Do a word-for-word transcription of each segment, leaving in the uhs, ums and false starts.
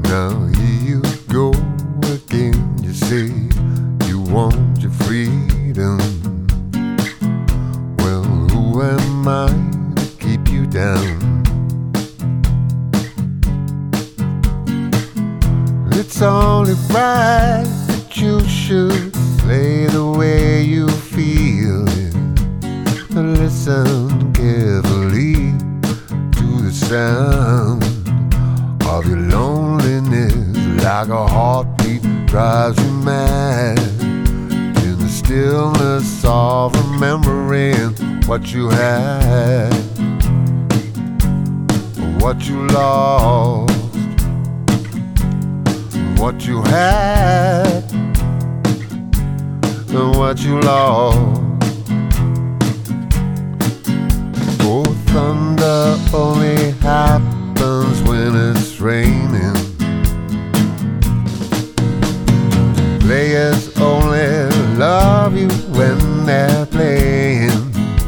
Now here you go again. You say you want your freedom. Well, who am I to keep you down? It's only right that you should play the way you feel it. Listen carefully to the sound of your loneliness, like a heartbeat drives you mad. In the stillness of remembering what you had, what you lost, what you had, and what you lost. Oh, thunder only happens when it's raining. Players only love you when they're playing.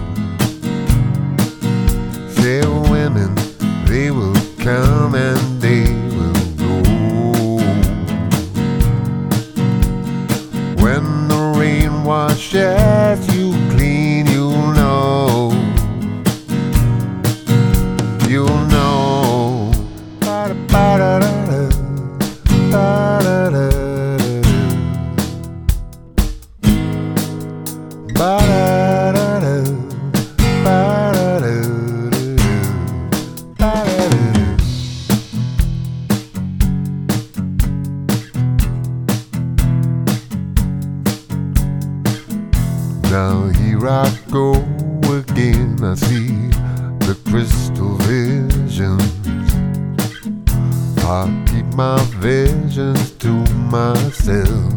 Say women, they will come and they will go. When the rain washes you clean, you'll know. You'll know. Ba-da-ba-da-da-da, ba-da-da-da. Ba-da-da-da, ba-da-da-da, ba-da-da-da. Now here I go again. I see the crystal visions. I keep my visions to myself.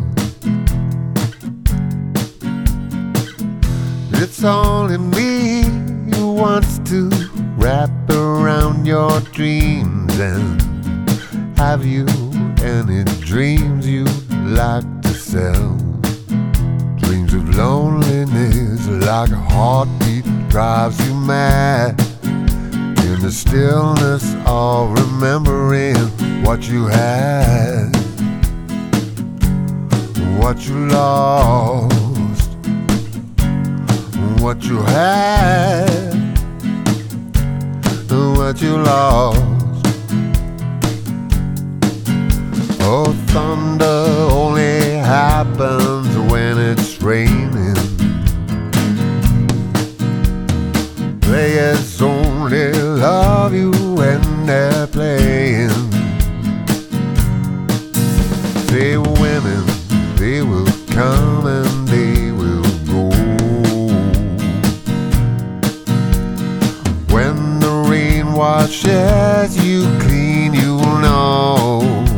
It's only me who wants to wrap around your dreams. And have you any dreams you'd like to sell? Dreams of loneliness, like a heartbeat drives you mad. In the stillness of remembering what you had, what you lost, what you had, what you lost. Oh, thunder only happens when it's raining. Players only love you when they're playing. Say women, they will come and they will go. When the rain washes you clean, you'll know.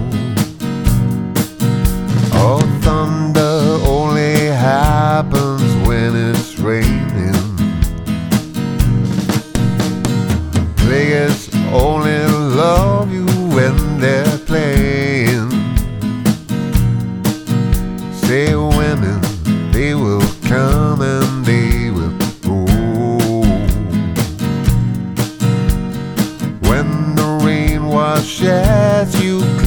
Oh, thunder only happens when it's raining. Players only love you when they're playing. Say women, they will come and they will go. When the rain washes you